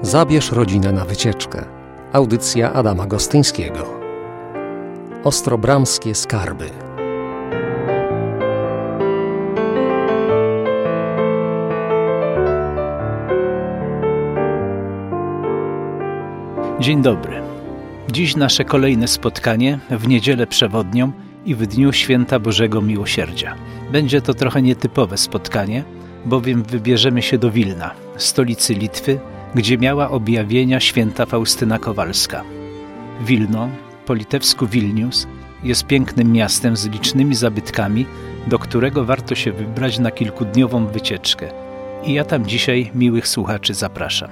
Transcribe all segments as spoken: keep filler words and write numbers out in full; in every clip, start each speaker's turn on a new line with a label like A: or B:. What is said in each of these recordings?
A: Zabierz rodzinę na wycieczkę. Audycja Adama Gostyńskiego. Ostrobramskie skarby.
B: Dzień dobry. Dziś nasze kolejne spotkanie w niedzielę przewodnią i w dniu Święta Bożego Miłosierdzia. Będzie to trochę nietypowe spotkanie, bowiem wybierzemy się do Wilna, stolicy Litwy, gdzie miała objawienia święta Faustyna Kowalska. Wilno, po litewsku Vilnius, jest pięknym miastem z licznymi zabytkami, do którego warto się wybrać na kilkudniową wycieczkę. I ja tam dzisiaj miłych słuchaczy zapraszam.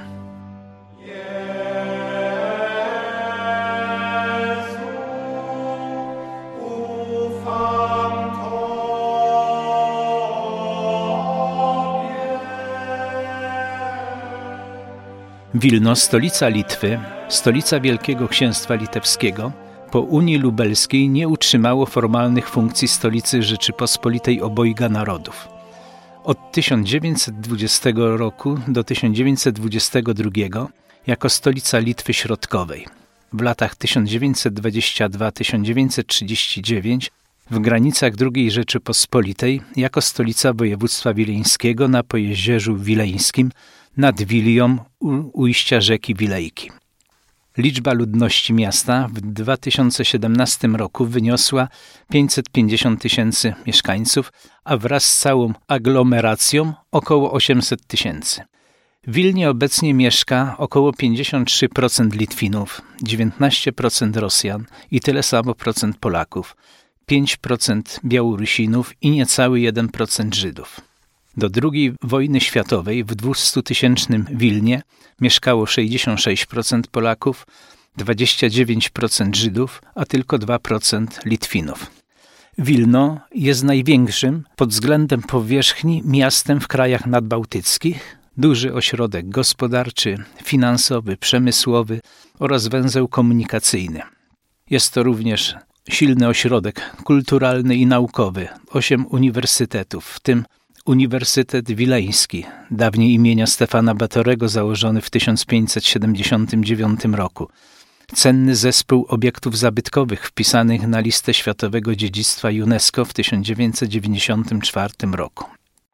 B: Wilno, stolica Litwy, stolica Wielkiego Księstwa Litewskiego, po Unii Lubelskiej nie utrzymało formalnych funkcji stolicy Rzeczypospolitej Obojga Narodów. Od tysiąc dziewięćset dwudziestego roku do tysiąc dziewięćset dwudziestego drugiego jako stolica Litwy Środkowej. W latach tysiąc dziewięćset dwudziestego drugiego do tysiąc dziewięćset trzydziestego dziewiątego w granicach drugiej Rzeczypospolitej jako stolica województwa wileńskiego na Pojezierzu Wileńskim nad Wilią u ujścia rzeki Wilejki. Liczba ludności miasta w dwa tysiące siedemnastym roku wyniosła pięćset pięćdziesiąt tysięcy mieszkańców, a wraz z całą aglomeracją około osiemset tysięcy. W Wilnie obecnie mieszka około pięćdziesiąt trzy procent Litwinów, dziewiętnaście procent Rosjan i tyle samo procent Polaków, pięć procent Białorusinów i niecały jeden procent Żydów. Do drugiej wojny światowej w dwustutysięcznym Wilnie mieszkało sześćdziesiąt sześć procent Polaków, dwadzieścia dziewięć procent Żydów, a tylko dwa procent Litwinów. Wilno jest największym pod względem powierzchni miastem w krajach nadbałtyckich, duży ośrodek gospodarczy, finansowy, przemysłowy oraz węzeł komunikacyjny. Jest to również silny ośrodek kulturalny i naukowy, osiem uniwersytetów, w tym Uniwersytet Wileński, dawniej imienia Stefana Batorego, założony w tysiąc pięćset siedemdziesiątym dziewiątym roku. Cenny zespół obiektów zabytkowych wpisanych na listę Światowego Dziedzictwa UNESCO w tysiąc dziewięćset dziewięćdziesiątym czwartym roku.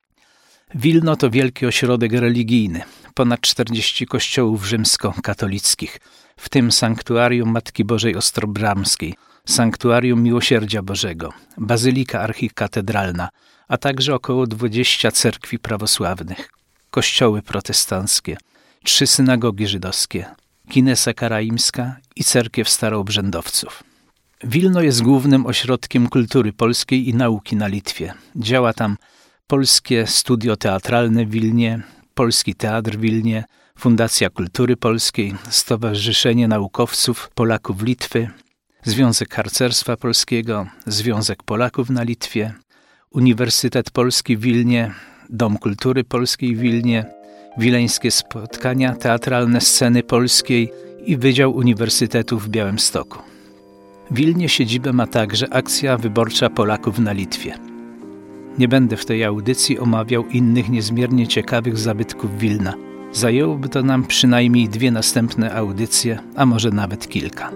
B: Wilno to wielki ośrodek religijny, ponad czterdzieści kościołów rzymskokatolickich, w tym Sanktuarium Matki Bożej Ostrobramskiej, Sanktuarium Miłosierdzia Bożego, Bazylika Archikatedralna, a także około dwadzieścia cerkwi prawosławnych, kościoły protestanckie, trzy synagogi żydowskie, Kinesa Karaimska i cerkiew staroobrzędowców. Wilno jest głównym ośrodkiem kultury polskiej i nauki na Litwie. Działa tam Polskie Studio Teatralne w Wilnie, Polski Teatr w Wilnie, Fundacja Kultury Polskiej, Stowarzyszenie Naukowców Polaków Litwy, Związek Harcerstwa Polskiego, Związek Polaków na Litwie, Uniwersytet Polski w Wilnie, Dom Kultury Polskiej w Wilnie, Wileńskie Spotkania Teatralne Sceny Polskiej i Wydział Uniwersytetu w Białymstoku. W Wilnie siedzibę ma także Akcja Wyborcza Polaków na Litwie. Nie będę w tej audycji omawiał innych niezmiernie ciekawych zabytków Wilna. Zajęłoby to nam przynajmniej dwie następne audycje, a może nawet kilka.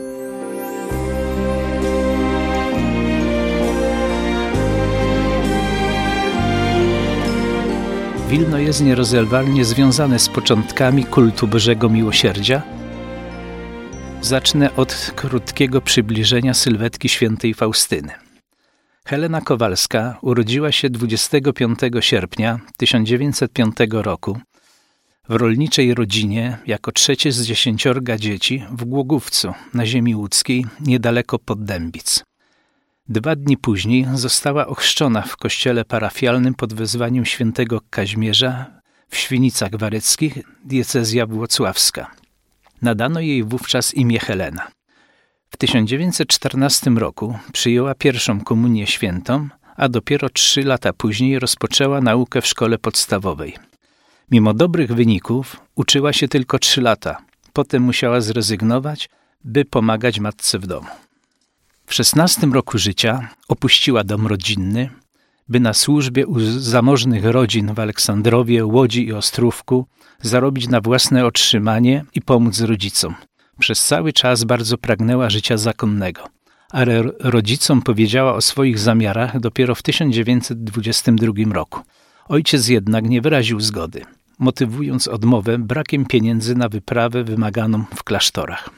B: Wilno jest nierozerwalnie związane z początkami kultu Bożego Miłosierdzia. Zacznę od krótkiego przybliżenia sylwetki świętej Faustyny. Helena Kowalska urodziła się dwudziestego piątego sierpnia tysiąc dziewięćset piątego roku w rolniczej rodzinie jako trzecie z dziesięciorga dzieci w Głogówcu na ziemi łódzkiej niedaleko Poddębic. Dwa dni później została ochrzczona w kościele parafialnym pod wezwaniem świętego Kazimierza w Świnicach Wareckich, diecezja włocławska. Nadano jej wówczas imię Helena. W tysiąc dziewięćset czternastym roku przyjęła pierwszą komunię świętą, a dopiero trzy lata później rozpoczęła naukę w szkole podstawowej. Mimo dobrych wyników uczyła się tylko trzy lata. Potem musiała zrezygnować, by pomagać matce w domu. W szesnastym roku życia opuściła dom rodzinny, by na służbie u zamożnych rodzin w Aleksandrowie, Łodzi i Ostrówku zarobić na własne otrzymanie i pomóc rodzicom. Przez cały czas bardzo pragnęła życia zakonnego, ale rodzicom powiedziała o swoich zamiarach dopiero w tysiąc dziewięćset dwudziestym drugim roku. Ojciec jednak nie wyraził zgody, motywując odmowę brakiem pieniędzy na wyprawę wymaganą w klasztorach.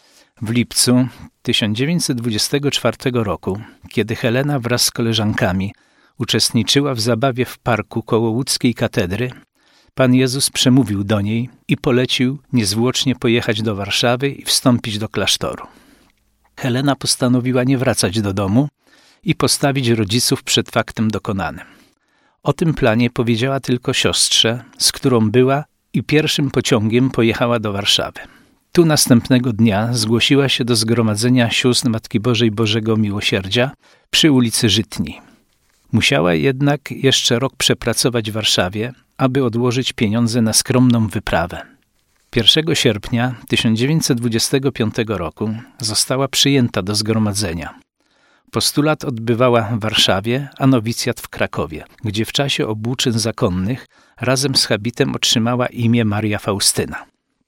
B: W lipcu tysiąc dziewięćset dwudziestego czwartego roku, kiedy Helena wraz z koleżankami uczestniczyła w zabawie w parku koło łódzkiej katedry, Pan Jezus przemówił do niej i polecił niezwłocznie pojechać do Warszawy i wstąpić do klasztoru. Helena postanowiła nie wracać do domu i postawić rodziców przed faktem dokonanym. O tym planie powiedziała tylko siostrze, z którą była, i pierwszym pociągiem pojechała do Warszawy. Tu następnego dnia zgłosiła się do zgromadzenia sióstr Matki Bożej Bożego Miłosierdzia przy ulicy Żytniej. Musiała jednak jeszcze rok przepracować w Warszawie, aby odłożyć pieniądze na skromną wyprawę. pierwszego sierpnia tysiąc dziewięćset dwudziestego piątego roku została przyjęta do zgromadzenia. Postulat odbywała w Warszawie, a nowicjat w Krakowie, gdzie w czasie obłóczyn zakonnych razem z habitem otrzymała imię Maria Faustyna.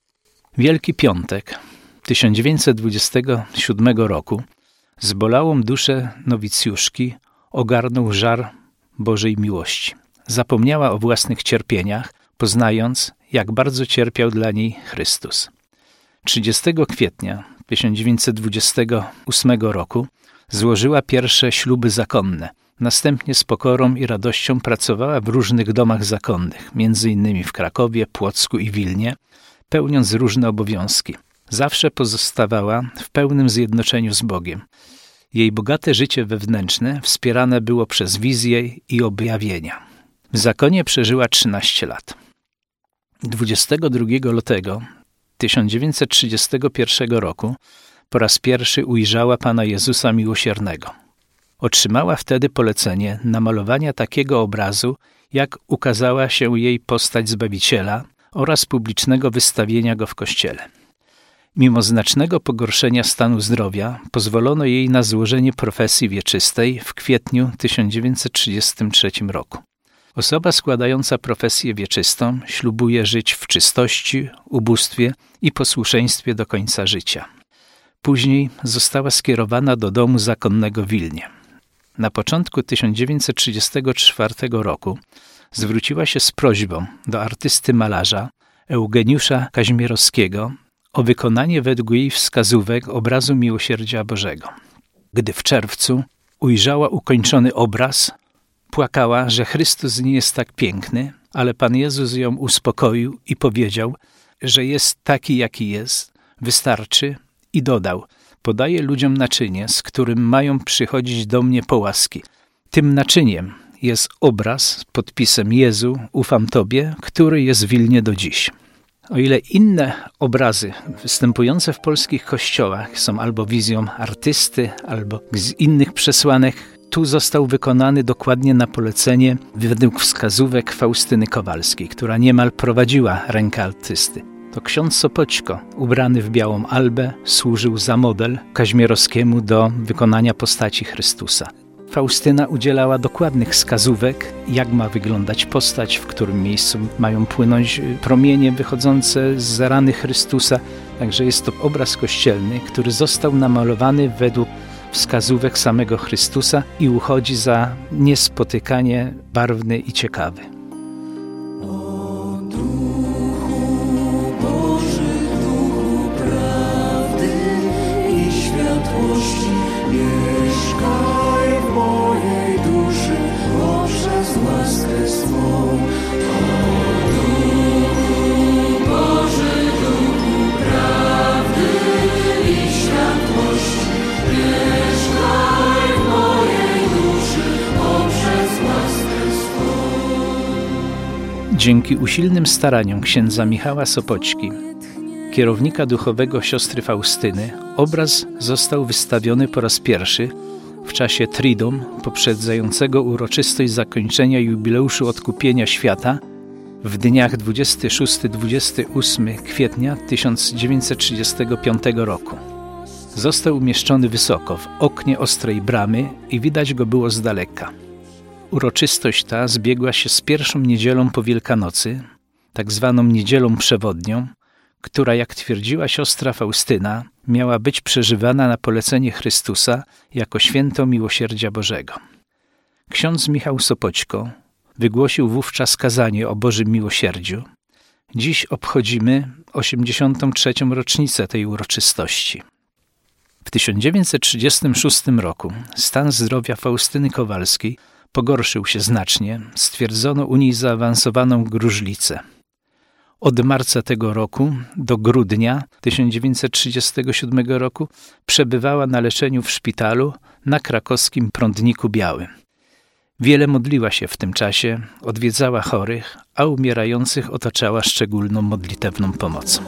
B: Wielki Piątek tysiąc dziewięćset dwudziestego siódmego roku zbolałą duszę nowicjuszki ogarnął żar Bożej miłości. Zapomniała o własnych cierpieniach, poznając, jak bardzo cierpiał dla niej Chrystus. trzydziestego kwietnia tysiąc dziewięćset dwudziestego ósmego roku złożyła pierwsze śluby zakonne. Następnie z pokorą i radością pracowała w różnych domach zakonnych, między innymi w Krakowie, Płocku i Wilnie, pełniąc różne obowiązki. Zawsze pozostawała w pełnym zjednoczeniu z Bogiem. Jej bogate życie wewnętrzne wspierane było przez wizje i objawienia. W zakonie przeżyła trzynaście lat. dwudziestego drugiego lutego tysiąc dziewięćset trzydziestego pierwszego roku po raz pierwszy ujrzała Pana Jezusa Miłosiernego. Otrzymała wtedy polecenie namalowania takiego obrazu, jak ukazała się jej postać Zbawiciela, oraz publicznego wystawienia go w kościele. Mimo znacznego pogorszenia stanu zdrowia pozwolono jej na złożenie profesji wieczystej w kwietniu tysiąc dziewięćset trzydziestym trzecim roku. Osoba składająca profesję wieczystą ślubuje żyć w czystości, ubóstwie i posłuszeństwie do końca życia. Później została skierowana do domu zakonnego w Wilnie. Na początku tysiąc dziewięćset trzydziestego czwartego roku zwróciła się z prośbą do artysty malarza Eugeniusza Kaźmierowskiego o wykonanie według jej wskazówek obrazu Miłosierdzia Bożego. Gdy w czerwcu ujrzała ukończony obraz, płakała, że Chrystus nie jest tak piękny, ale Pan Jezus ją uspokoił i powiedział, że jest taki, jaki jest, wystarczy, i dodał: podaję ludziom naczynie, z którym mają przychodzić do mnie po łaski. Tym naczyniem jest obraz z podpisem Jezu, ufam Tobie, który jest w Wilnie do dziś. O ile inne obrazy występujące w polskich kościołach są albo wizją artysty, albo z innych przesłanek, tu został wykonany dokładnie na polecenie według wskazówek Faustyny Kowalskiej, która niemal prowadziła rękę artysty. To ksiądz Sopoćko, ubrany w białą albę, służył za model Kaźmierowskiemu do wykonania postaci Chrystusa. Faustyna udzielała dokładnych wskazówek, jak ma wyglądać postać, w którym miejscu mają płynąć promienie wychodzące z rany Chrystusa. Także jest to obraz kościelny, który został namalowany według wskazówek samego Chrystusa i uchodzi za niespotykanie barwny i ciekawy. Dzięki usilnym staraniom księdza Michała Sopoćki, kierownika duchowego siostry Faustyny, obraz został wystawiony po raz pierwszy w czasie Triduum poprzedzającego uroczystość zakończenia jubileuszu odkupienia świata w dniach dwudziestego szóstego do dwudziestego ósmego kwietnia tysiąc dziewięćset trzydziestego piątego roku. Został umieszczony wysoko w oknie ostrej bramy i widać go było z daleka. Uroczystość ta zbiegła się z pierwszą niedzielą po Wielkanocy, tak zwaną Niedzielą Przewodnią, która, jak twierdziła siostra Faustyna, miała być przeżywana na polecenie Chrystusa jako święto miłosierdzia Bożego. Ksiądz Michał Sopoćko wygłosił wówczas kazanie o Bożym miłosierdziu. Dziś obchodzimy osiemdziesiątą trzecią rocznicę tej uroczystości. W tysiąc dziewięćset trzydziestym szóstym roku stan zdrowia Faustyny Kowalskiej pogorszył się znacznie, stwierdzono u niej zaawansowaną gruźlicę. Od marca tego roku do grudnia tysiąc dziewięćset trzydziestego siódmego roku przebywała na leczeniu w szpitalu na krakowskim Prądniku Białym. Wiele modliła się w tym czasie, odwiedzała chorych, a umierających otaczała szczególną modlitewną pomocą.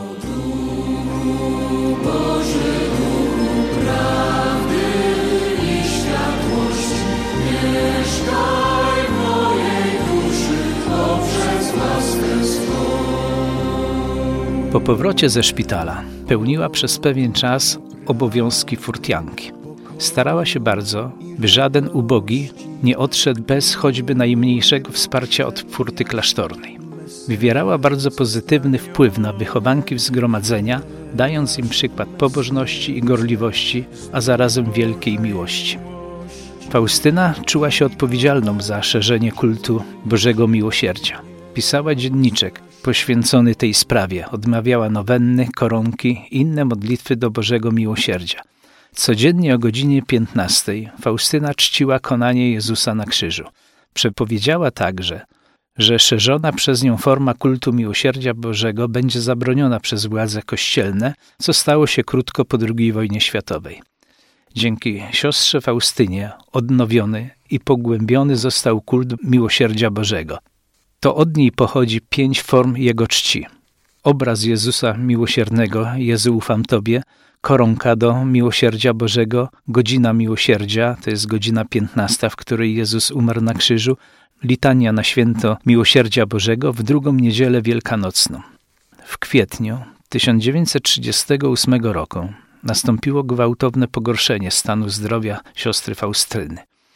B: Po powrocie ze szpitala pełniła przez pewien czas obowiązki furtianki. Starała się bardzo, by żaden ubogi nie odszedł bez choćby najmniejszego wsparcia od furty klasztornej. Wywierała bardzo pozytywny wpływ na wychowanki w zgromadzenia, dając im przykład pobożności i gorliwości, a zarazem wielkiej miłości. Faustyna czuła się odpowiedzialną za szerzenie kultu Bożego Miłosierdzia. Pisała dzienniczek poświęcony tej sprawie, odmawiała nowenny, koronki i inne modlitwy do Bożego Miłosierdzia. Codziennie o godzinie piętnastej Faustyna czciła konanie Jezusa na krzyżu. Przepowiedziała także, że szerzona przez nią forma kultu miłosierdzia Bożego będzie zabroniona przez władze kościelne, co stało się krótko po drugiej wojnie światowej. Dzięki siostrze Faustynie odnowiony i pogłębiony został kult miłosierdzia Bożego. To od niej pochodzi pięć form Jego czci. Obraz Jezusa Miłosiernego, Jezu ufam Tobie, koronka do miłosierdzia Bożego, godzina miłosierdzia, to jest godzina piętnasta, w której Jezus umarł na krzyżu, litania na święto miłosierdzia Bożego w drugą niedzielę wielkanocną. W kwietniu tysiąc dziewięćset trzydziestego ósmego roku nastąpiło gwałtowne pogorszenie stanu zdrowia siostry Faustyny.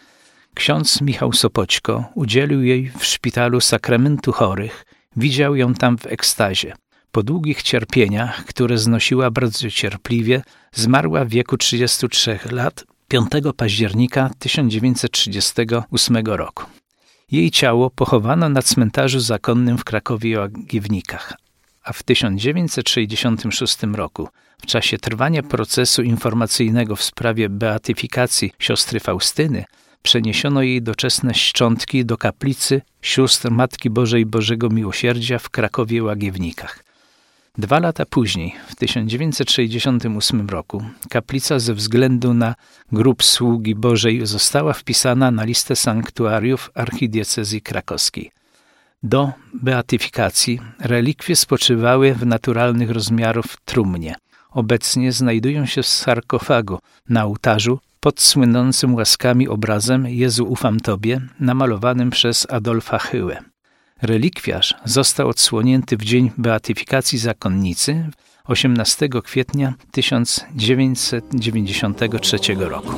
B: Ksiądz Michał Sopoćko udzielił jej w szpitalu sakramentu chorych, widział ją tam w ekstazie. Po długich cierpieniach, które znosiła bardzo cierpliwie, zmarła w wieku trzydziestu trzech lat piątego października tysiąc dziewięćset trzydziestego ósmego roku. Jej ciało pochowano na cmentarzu zakonnym w Krakowie-Łagiewnikach, a w tysiąc dziewięćset sześćdziesiątym szóstym roku, w czasie trwania procesu informacyjnego w sprawie beatyfikacji siostry Faustyny, przeniesiono jej doczesne szczątki do kaplicy sióstr Matki Bożej Bożego Miłosierdzia w Krakowie-Łagiewnikach. Dwa lata później, w tysiąc dziewięćset sześćdziesiątym ósmym roku, kaplica ze względu na grób sługi Bożej została wpisana na listę sanktuariów archidiecezji krakowskiej. Do beatyfikacji relikwie spoczywały w naturalnych rozmiarów trumnie. Obecnie znajdują się w sarkofagu na ołtarzu pod słynącym łaskami obrazem Jezu ufam Tobie, namalowanym przez Adolfa Hyłę. Relikwiarz został odsłonięty w dzień beatyfikacji zakonnicy osiemnastego kwietnia tysiąc dziewięćset dziewięćdziesiątego trzeciego roku.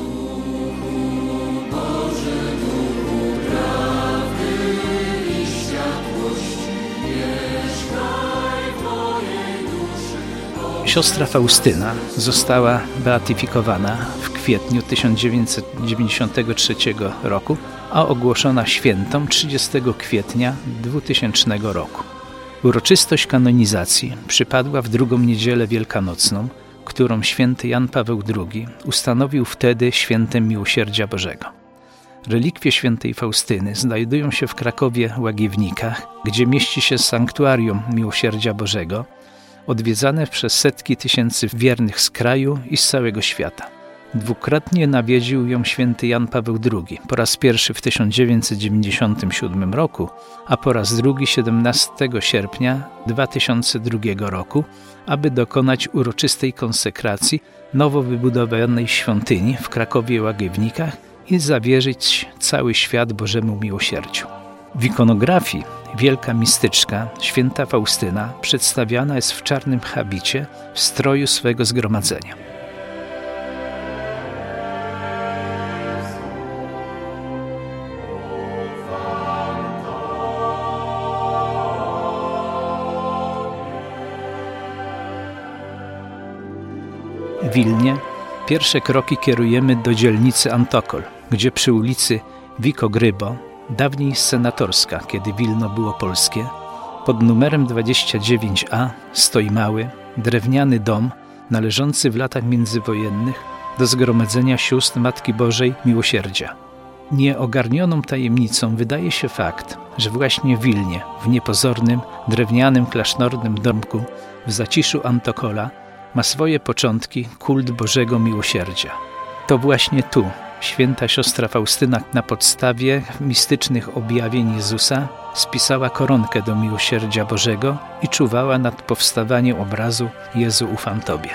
B: Siostra Faustyna została beatyfikowana w kwietniu tysiąc dziewięćset dziewięćdziesiątego trzeciego roku, a ogłoszona świętą trzydziestego kwietnia dwutysięcznego roku. Uroczystość kanonizacji przypadła w drugą niedzielę wielkanocną, którą święty Jan Paweł drugi ustanowił wtedy świętem miłosierdzia Bożego. Relikwie świętej Faustyny znajdują się w Krakowie-Łagiewnikach, gdzie mieści się sanktuarium miłosierdzia Bożego, odwiedzane przez setki tysięcy wiernych z kraju i z całego świata. Dwukrotnie nawiedził ją święty Jan Paweł drugi, po raz pierwszy w tysiąc dziewięćset dziewięćdziesiątym siódmym roku, a po raz drugi siedemnastego sierpnia dwa tysiące drugiego roku, aby dokonać uroczystej konsekracji nowo wybudowanej świątyni w Krakowie-Łagiewnikach i zawierzyć cały świat Bożemu miłosierdziu. W ikonografii wielka mistyczka, święta Faustyna, przedstawiana jest w czarnym habicie w stroju swego zgromadzenia. Wilnie pierwsze kroki kierujemy do dzielnicy Antokol, gdzie przy ulicy Vico Grybo, dawniej senatorska, kiedy Wilno było polskie, pod numerem dwadzieścia dziewięć A stoi mały, drewniany dom należący w latach międzywojennych do Zgromadzenia Sióstr Matki Bożej Miłosierdzia. Nieogarnioną tajemnicą wydaje się fakt, że właśnie w Wilnie, w niepozornym, drewnianym, klasztornym domku w zaciszu Antokola ma swoje początki kult Bożego Miłosierdzia. To właśnie tu święta siostra Faustyna na podstawie mistycznych objawień Jezusa spisała koronkę do Miłosierdzia Bożego i czuwała nad powstawaniem obrazu Jezu, ufam Tobie.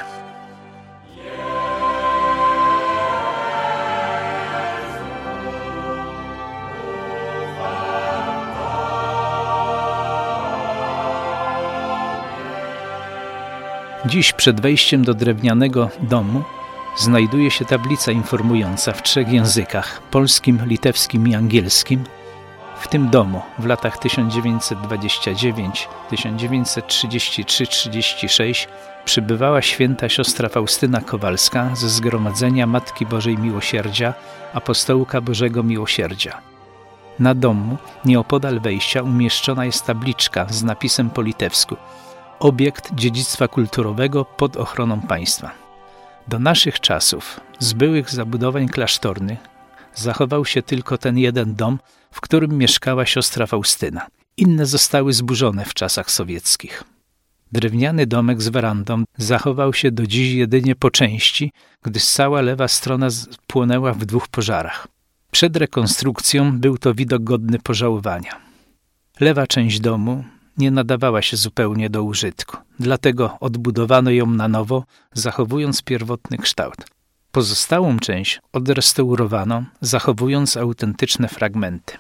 B: Dziś przed wejściem do drewnianego domu znajduje się tablica informująca w trzech językach: polskim, litewskim i angielskim. W tym domu w latach tysiąc dziewięćset dwudziestym dziewiątym do tysiąc dziewięćset trzydziestego trzeciego do trzydziestego szóstego przybywała święta siostra Faustyna Kowalska ze Zgromadzenia Matki Bożej Miłosierdzia, Apostołka Bożego Miłosierdzia. Na domu, nieopodal wejścia, umieszczona jest tabliczka z napisem po litewsku: obiekt dziedzictwa kulturowego pod ochroną państwa. Do naszych czasów z byłych zabudowań klasztornych zachował się tylko ten jeden dom, w którym mieszkała siostra Faustyna. Inne zostały zburzone w czasach sowieckich. Drewniany domek z werandą zachował się do dziś jedynie po części, gdyż cała lewa strona płonęła w dwóch pożarach. Przed rekonstrukcją był to widok godny pożałowania. Lewa część domu nie nadawała się zupełnie do użytku, dlatego odbudowano ją na nowo, zachowując pierwotny kształt. Pozostałą część odrestaurowano, zachowując autentyczne fragmenty.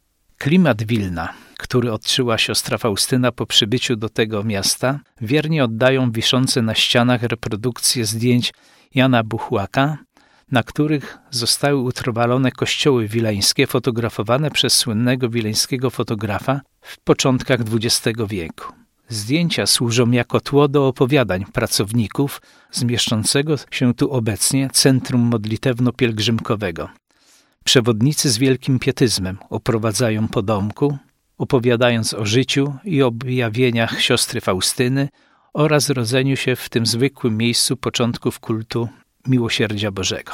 B: Klimat Wilna, który odczuła siostra Faustyna po przybyciu do tego miasta, wiernie oddają wiszące na ścianach reprodukcje zdjęć Jana Buchłaka, na których zostały utrwalone kościoły wileńskie fotografowane przez słynnego wileńskiego fotografa w początkach dwudziestego wieku. Zdjęcia służą jako tło do opowiadań pracowników z mieszczącego się tu obecnie Centrum Modlitewno-Pielgrzymkowego. Przewodnicy z wielkim pietyzmem oprowadzają po domku, opowiadając o życiu i objawieniach siostry Faustyny oraz rodzeniu się w tym zwykłym miejscu początków kultu Miłosierdzia Bożego.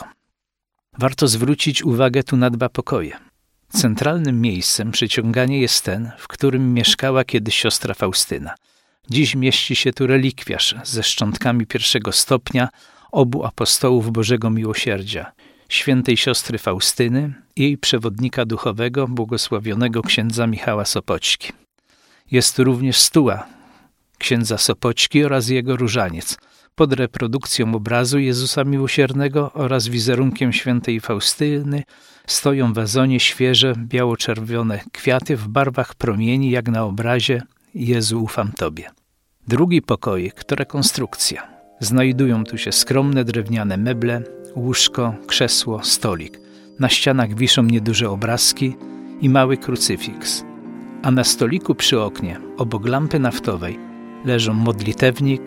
B: Warto zwrócić uwagę tu na dwa pokoje. Centralnym miejscem przyciągania jest ten, w którym mieszkała kiedyś siostra Faustyna. Dziś mieści się tu relikwiarz ze szczątkami pierwszego stopnia obu apostołów Bożego Miłosierdzia, świętej siostry Faustyny i jej przewodnika duchowego, błogosławionego księdza Michała Sopoćki. Jest tu również stuła księdza Sopoćki oraz jego różaniec, pod reprodukcją obrazu Jezusa Miłosiernego oraz wizerunkiem świętej Faustyny stoją w wazonie świeże, biało-czerwone kwiaty w barwach promieni, jak na obrazie Jezu, ufam Tobie. Drugi pokoik to rekonstrukcja. Znajdują tu się skromne drewniane meble, łóżko, krzesło, stolik. Na ścianach wiszą nieduże obrazki i mały krucyfiks. A na stoliku przy oknie, obok lampy naftowej, leżą modlitewnik,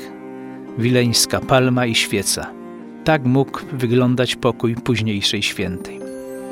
B: wileńska palma i świeca. Tak mógł wyglądać pokój późniejszej świętej.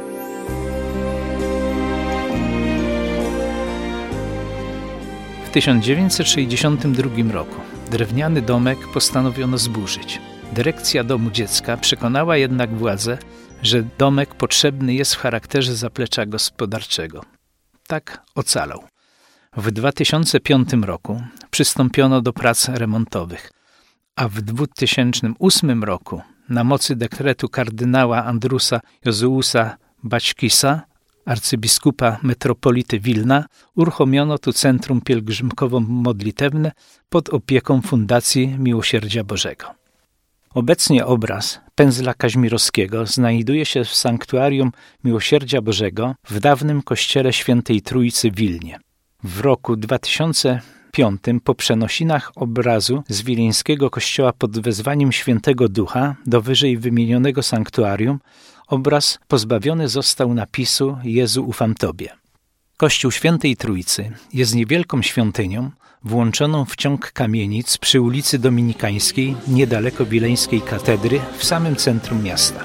B: W tysiąc dziewięćset sześćdziesiątym drugim roku drewniany domek postanowiono zburzyć. Dyrekcja Domu Dziecka przekonała jednak władze, że domek potrzebny jest w charakterze zaplecza gospodarczego. Tak ocalał. W dwa tysiące piątym roku przystąpiono do prac remontowych, a w dwa tysiące ósmym roku na mocy dekretu kardynała Andrusa Jozeusa Baćkisa, arcybiskupa metropolity Wilna, uruchomiono tu centrum pielgrzymkowo-modlitewne pod opieką Fundacji Miłosierdzia Bożego. Obecnie obraz Pędzla Kaźmirowskiego znajduje się w sanktuarium Miłosierdzia Bożego w dawnym kościele Świętej Trójcy w Wilnie. W roku dwa tysiące piątym po przenosinach obrazu z wileńskiego kościoła pod wezwaniem Świętego Ducha do wyżej wymienionego sanktuarium obraz pozbawiony został napisu Jezu, ufam Tobie. Kościół Świętej Trójcy jest niewielką świątynią włączoną w ciąg kamienic przy ulicy Dominikańskiej, niedaleko Wileńskiej Katedry, w samym centrum miasta.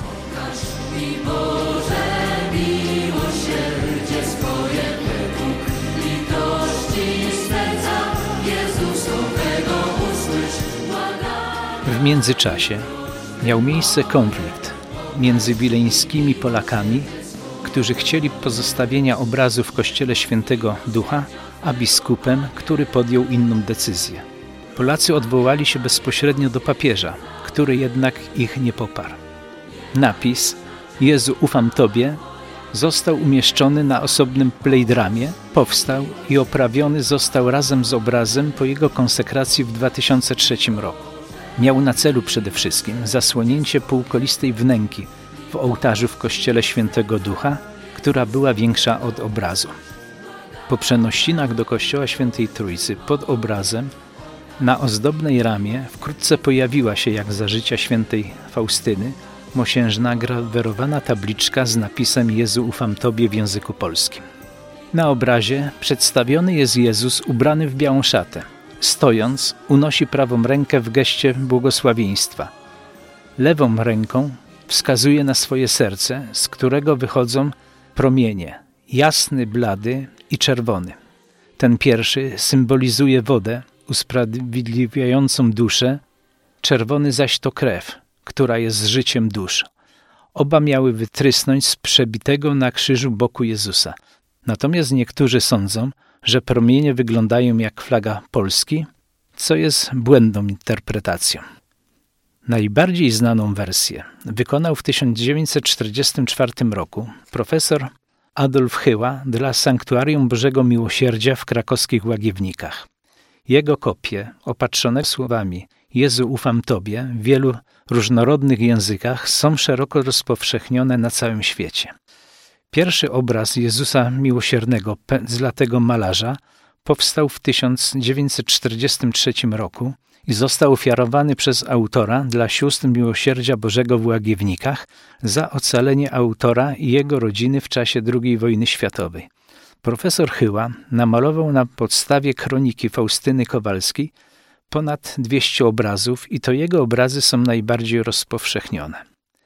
B: W międzyczasie miał miejsce konflikt między wileńskimi Polakami, którzy chcieli pozostawienia obrazu w kościele Świętego Ducha, a biskupem, który podjął inną decyzję. Polacy odwołali się bezpośrednio do papieża, który jednak ich nie poparł. Napis „Jezu, ufam Tobie” został umieszczony na osobnym plejdramie, powstał i oprawiony został razem z obrazem po jego konsekracji w dwa tysiące trzecim roku. Miał na celu przede wszystkim zasłonięcie półkolistej wnęki w ołtarzu w kościele Świętego Ducha, która była większa od obrazu. Po przenośninach do kościoła Świętej Trójcy pod obrazem na ozdobnej ramie wkrótce pojawiła się, jak za życia świętej Faustyny, mosiężna grawerowana tabliczka z napisem „Jezu, ufam Tobie” w języku polskim. Na obrazie przedstawiony jest Jezus ubrany w białą szatę. Stojąc, unosi prawą rękę w geście błogosławieństwa. Lewą ręką wskazuje na swoje serce, z którego wychodzą promienie, jasny, blady i czerwony. Ten pierwszy symbolizuje wodę usprawiedliwiającą duszę, czerwony zaś to krew, która jest życiem dusz. Oba miały wytrysnąć z przebitego na krzyżu boku Jezusa. Natomiast niektórzy sądzą, że promienie wyglądają jak flaga Polski, co jest błędną interpretacją. Najbardziej znaną wersję wykonał w tysiąc dziewięćset czterdziestym czwartym roku profesor Adolf Hyła dla Sanktuarium Bożego Miłosierdzia w krakowskich Łagiewnikach. Jego kopie, opatrzone słowami „Jezu, ufam Tobie” w wielu różnorodnych językach, są szeroko rozpowszechnione na całym świecie. Pierwszy obraz Jezusa Miłosiernego pędzlatego malarza powstał w tysiąc dziewięćset czterdziestym trzecim roku i został ofiarowany przez autora dla sióstr Miłosierdzia Bożego w Łagiewnikach za ocalenie autora i jego rodziny w czasie drugiej wojny światowej. Profesor Hyła namalował na podstawie kroniki Faustyny Kowalskiej ponad dwieście obrazów i to jego obrazy są najbardziej rozpowszechnione.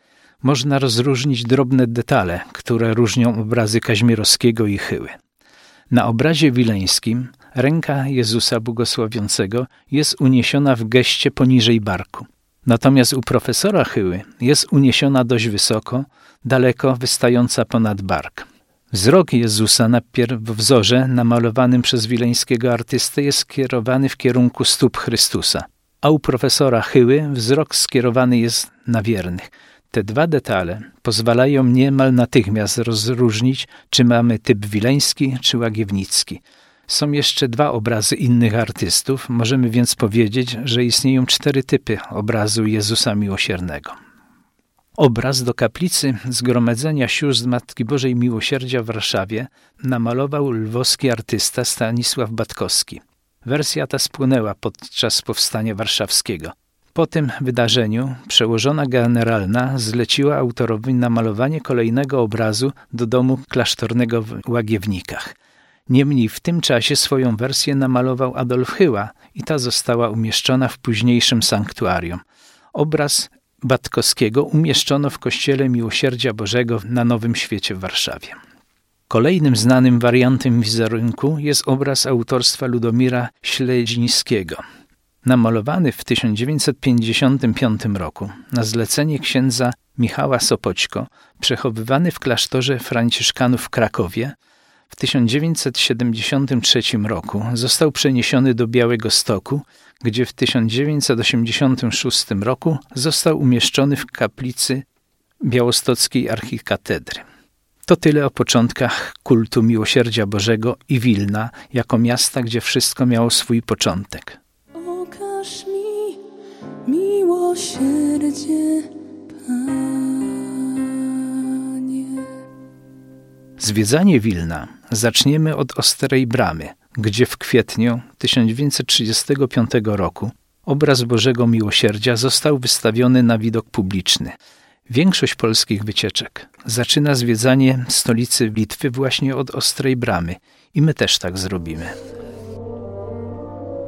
B: Można rozróżnić drobne detale, które różnią obrazy Kaźmierowskiego i Hyły. Na obrazie wileńskim ręka Jezusa Błogosławiącego jest uniesiona w geście poniżej barku. Natomiast u profesora Hyły jest uniesiona dość wysoko, daleko wystająca ponad bark. Wzrok Jezusa na pierwowzorze namalowanym przez wileńskiego artystę jest skierowany w kierunku stóp Chrystusa, a u profesora Hyły wzrok skierowany jest na wiernych. Te dwa detale pozwalają niemal natychmiast rozróżnić, czy mamy typ wileński czy łagiewnicki. Są jeszcze dwa obrazy innych artystów, możemy więc powiedzieć, że istnieją cztery typy obrazu Jezusa Miłosiernego. Obraz do kaplicy Zgromadzenia Sióstr Matki Bożej Miłosierdzia w Warszawie namalował lwowski artysta Stanisław Batkowski. Wersja ta spłynęła podczas powstania warszawskiego. Po tym wydarzeniu przełożona generalna zleciła autorowi namalowanie kolejnego obrazu do domu klasztornego w Łagiewnikach. Niemniej w tym czasie swoją wersję namalował Adolf Hyła i ta została umieszczona w późniejszym sanktuarium. Obraz Batkowskiego umieszczono w Kościele Miłosierdzia Bożego na Nowym Świecie w Warszawie. Kolejnym znanym wariantem wizerunku jest obraz autorstwa Ludomira Śledzińskiego. Namalowany w tysiąc dziewięćset pięćdziesiątym piątym roku na zlecenie księdza Michała Sopoćko, przechowywany w klasztorze franciszkanów w Krakowie, w tysiąc dziewięćset siedemdziesiątym trzecim roku został przeniesiony do Białegostoku, gdzie w tysiąc dziewięćset osiemdziesiątym szóstym roku został umieszczony w kaplicy białostockiej archikatedry. To tyle o początkach kultu Miłosierdzia Bożego i Wilna, jako miasta, gdzie wszystko miało swój początek.
C: Okaż mi miłosierdzie, Panie.
B: Zwiedzanie Wilna zaczniemy od Ostrej Bramy, gdzie w kwietniu tysiąc dziewięćset trzydziestego piątego roku obraz Bożego Miłosierdzia został wystawiony na widok publiczny. Większość polskich wycieczek zaczyna zwiedzanie stolicy Litwy właśnie od Ostrej Bramy i my też tak zrobimy.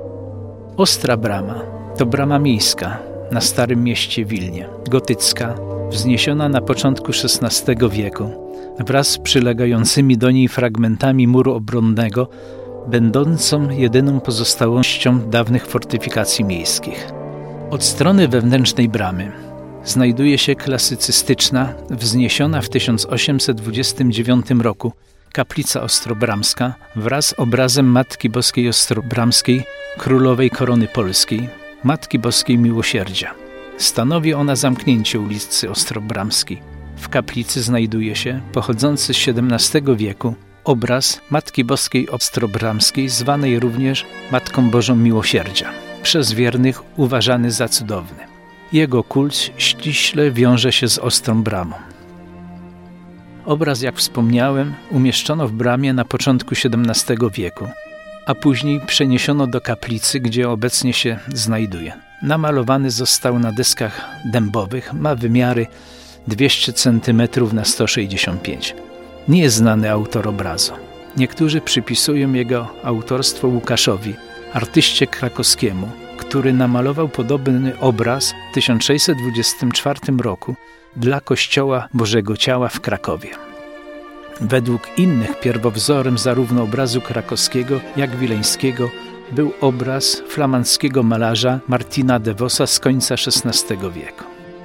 B: Ostra Brama to brama miejska na Starym Mieście Wilnie, gotycka, wzniesiona na początku szesnastego wieku, wraz z przylegającymi do niej fragmentami muru obronnego, będącą jedyną pozostałością dawnych fortyfikacji miejskich. Od strony wewnętrznej bramy znajduje się klasycystyczna, wzniesiona w tysiąc osiemset dwudziestym dziewiątym roku kaplica ostrobramska wraz z obrazem Matki Boskiej Ostrobramskiej, Królowej Korony Polskiej, Matki Boskiej Miłosierdzia. Stanowi ona zamknięcie ulicy Ostrobramskiej. W kaplicy znajduje się, pochodzący z siedemnastego wieku, obraz Matki Boskiej Ostrobramskiej, zwanej również Matką Bożą Miłosierdzia, przez wiernych uważany za cudowny. Jego kult ściśle wiąże się z Ostrą Bramą. Obraz, jak wspomniałem, umieszczono w bramie na początku siedemnastego wieku, a później przeniesiono do kaplicy, gdzie obecnie się znajduje. Namalowany został na deskach dębowych, ma wymiary dwieście centymetrów na sto sześćdziesiąt pięć. Nie jest znany autor obrazu. Niektórzy przypisują jego autorstwo Łukaszowi, artyście krakowskiemu, który namalował podobny obraz w tysiąc sześćset dwudziestym czwartym roku dla Kościoła Bożego Ciała w Krakowie. Według innych pierwowzorem zarówno obrazu krakowskiego, jak wileńskiego był obraz flamandzkiego malarza Martina de Vosa z końca szesnastego wieku.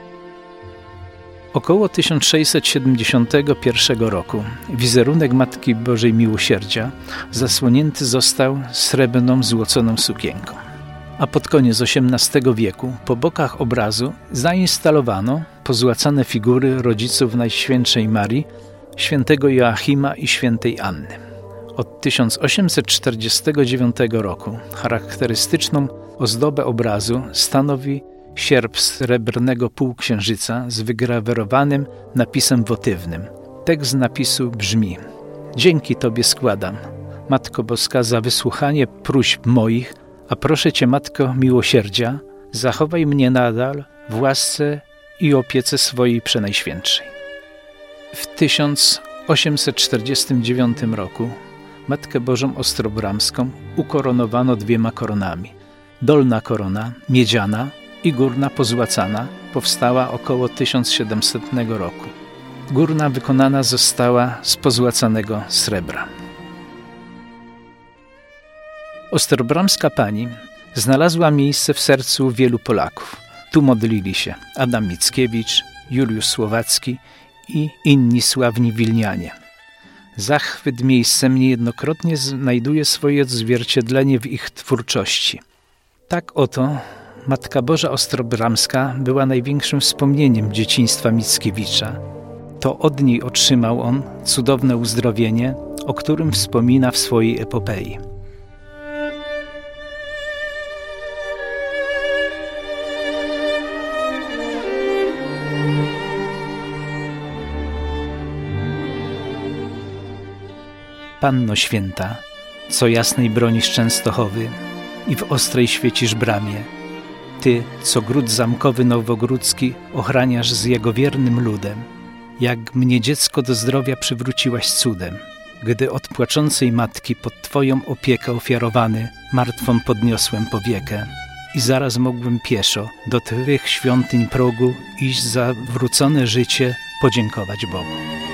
B: Około tysiąc sześćset siedemdziesiątego pierwszego roku wizerunek Matki Bożej Miłosierdzia zasłonięty został srebrną złoconą sukienką. A pod koniec osiemnastego wieku po bokach obrazu zainstalowano pozłacane figury rodziców Najświętszej Marii, świętego Joachima i świętej Anny. Od tysiąc osiemset czterdziestego dziewiątego roku charakterystyczną ozdobę obrazu stanowi sierp srebrnego półksiężyca z wygrawerowanym napisem wotywnym. Tekst napisu brzmi: Dzięki Tobie składam, Matko Boska, za wysłuchanie próśb moich, a proszę Cię, Matko Miłosierdzia, zachowaj mnie nadal w łasce i opiece swojej Przenajświętszej. W tysiąc osiemset czterdziestym dziewiątym roku Matkę Bożą Ostrobramską ukoronowano dwiema koronami. Dolna korona, miedziana, i górna pozłacana, powstała około tysiąc siedemsetnego roku. Górna wykonana została z pozłacanego srebra. Ostrobramska Pani znalazła miejsce w sercu wielu Polaków. Tu modlili się Adam Mickiewicz, Juliusz Słowacki i inni sławni Wilnianie. Zachwyt miejscem niejednokrotnie znajduje swoje odzwierciedlenie w ich twórczości. Tak oto Matka Boża Ostrobramska była największym wspomnieniem dzieciństwa Mickiewicza. To od niej otrzymał on cudowne uzdrowienie, o którym wspomina w swojej epopei. Panno Święta, co jasnej bronisz Częstochowy i w ostrej świecisz bramie, Ty, co gród zamkowy nowogródzki ochraniasz z jego wiernym ludem, jak mnie dziecko do zdrowia przywróciłaś cudem, gdy od płaczącej matki pod Twoją opiekę ofiarowany martwą podniosłem powiekę i zaraz mogłem pieszo do Twych świątyń progu iść za wrócone życie podziękować Bogu.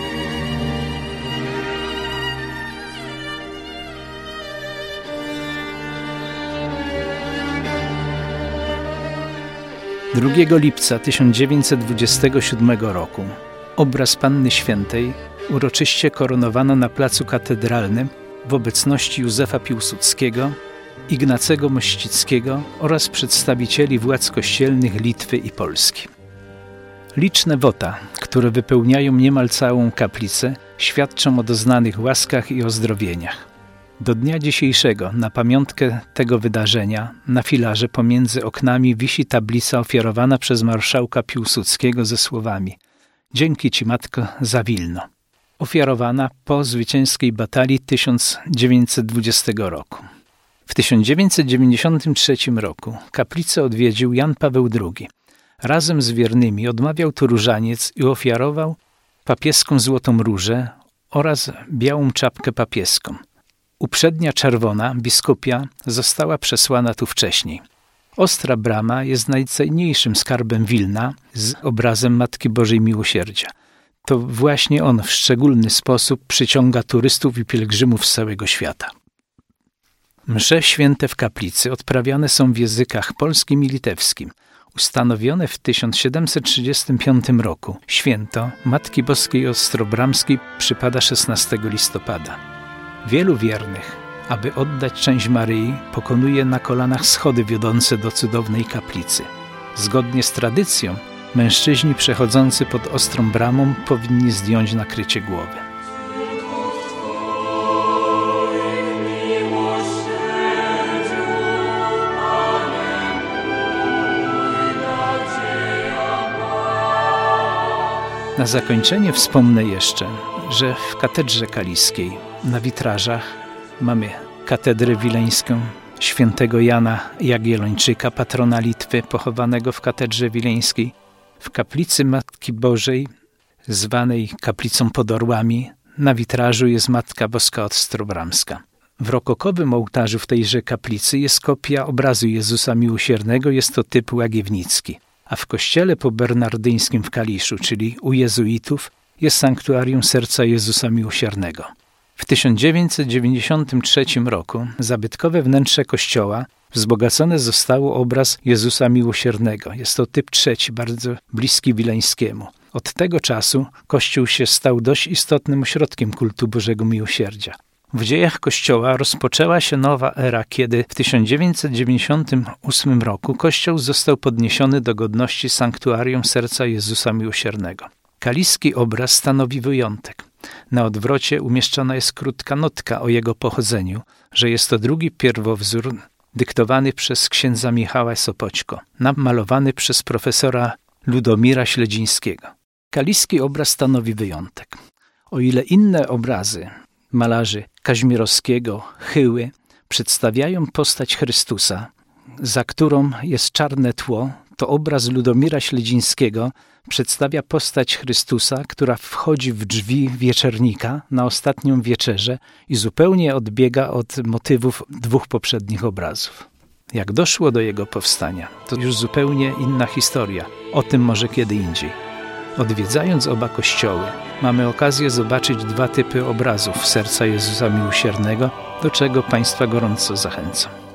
B: drugiego lipca tysiąc dziewięćset dwudziestego siódmego roku obraz Panny Świętej uroczyście koronowano na placu Katedralnym w obecności Józefa Piłsudskiego, Ignacego Mościckiego oraz przedstawicieli władz kościelnych Litwy i Polski. Liczne wota, które wypełniają niemal całą kaplicę, świadczą o doznanych łaskach i ozdrowieniach. Do dnia dzisiejszego na pamiątkę tego wydarzenia na filarze pomiędzy oknami wisi tablica ofiarowana przez marszałka Piłsudskiego ze słowami: Dzięki Ci, Matko, za Wilno. Ofiarowana po zwycięskiej batalii tysiąc dziewięćset dwudziestego roku. W tysiąc dziewięćset dziewięćdziesiątym trzecim roku kaplicę odwiedził Jan Paweł drugi. Razem z wiernymi odmawiał tu różaniec i ofiarował papieską złotą różę oraz białą czapkę papieską. Uprzednia czerwona, biskupia, została przesłana tu wcześniej. Ostra brama jest najcenniejszym skarbem Wilna z obrazem Matki Bożej Miłosierdzia. To właśnie on w szczególny sposób przyciąga turystów i pielgrzymów z całego świata. Msze święte w kaplicy odprawiane są w językach polskim i litewskim. Ustanowione w tysiąc siedemset trzydziestym piątym roku święto Matki Boskiej Ostrobramskiej przypada szesnastego listopada. Wielu wiernych, aby oddać część Maryi, pokonuje na kolanach schody wiodące do cudownej kaplicy. Zgodnie z tradycją, mężczyźni przechodzący pod ostrą bramą powinni zdjąć nakrycie głowy. Na zakończenie wspomnę jeszcze, że w katedrze kaliskiej na witrażach mamy katedrę wileńską świętego Jana Jagiellończyka, patrona Litwy, pochowanego w katedrze wileńskiej. W kaplicy Matki Bożej, zwanej kaplicą pod orłami, na witrażu jest Matka Boska Ostrobramska. W rokokowym ołtarzu w tejże kaplicy jest kopia obrazu Jezusa Miłosiernego, jest to typ łagiewnicki. A w kościele pobernardyńskim w Kaliszu, czyli u jezuitów, jest sanktuarium Serca Jezusa Miłosiernego. W tysiąc dziewięćset dziewięćdziesiątym trzecim roku zabytkowe wnętrze kościoła wzbogacone zostało obraz Jezusa Miłosiernego. Jest to typ trzeci, bardzo bliski wileńskiemu. Od tego czasu kościół się stał dość istotnym ośrodkiem kultu Bożego Miłosierdzia. W dziejach Kościoła rozpoczęła się nowa era, kiedy w tysiąc dziewięćset dziewięćdziesiątym ósmym roku Kościół został podniesiony do godności sanktuarium Serca Jezusa Miłosiernego. Kaliski obraz stanowi wyjątek. Na odwrocie umieszczona jest krótka notka o jego pochodzeniu, że jest to drugi pierwowzór dyktowany przez księdza Michała Sopoćko, namalowany przez profesora Ludomira Śledzińskiego. Kaliski obraz stanowi wyjątek. O ile inne obrazy malarzy Kaźmierowskiego, Chyły przedstawiają postać Chrystusa, za którą jest czarne tło, to obraz Ludomira Śledzińskiego przedstawia postać Chrystusa, która wchodzi w drzwi wieczernika na ostatnią wieczerzę i zupełnie odbiega od motywów dwóch poprzednich obrazów. Jak doszło do jego powstania, to już zupełnie inna historia. O tym może kiedy indziej. Odwiedzając oba kościoły, mamy okazję zobaczyć dwa typy obrazów Serca Jezusa Miłosiernego, do czego Państwa gorąco zachęcam.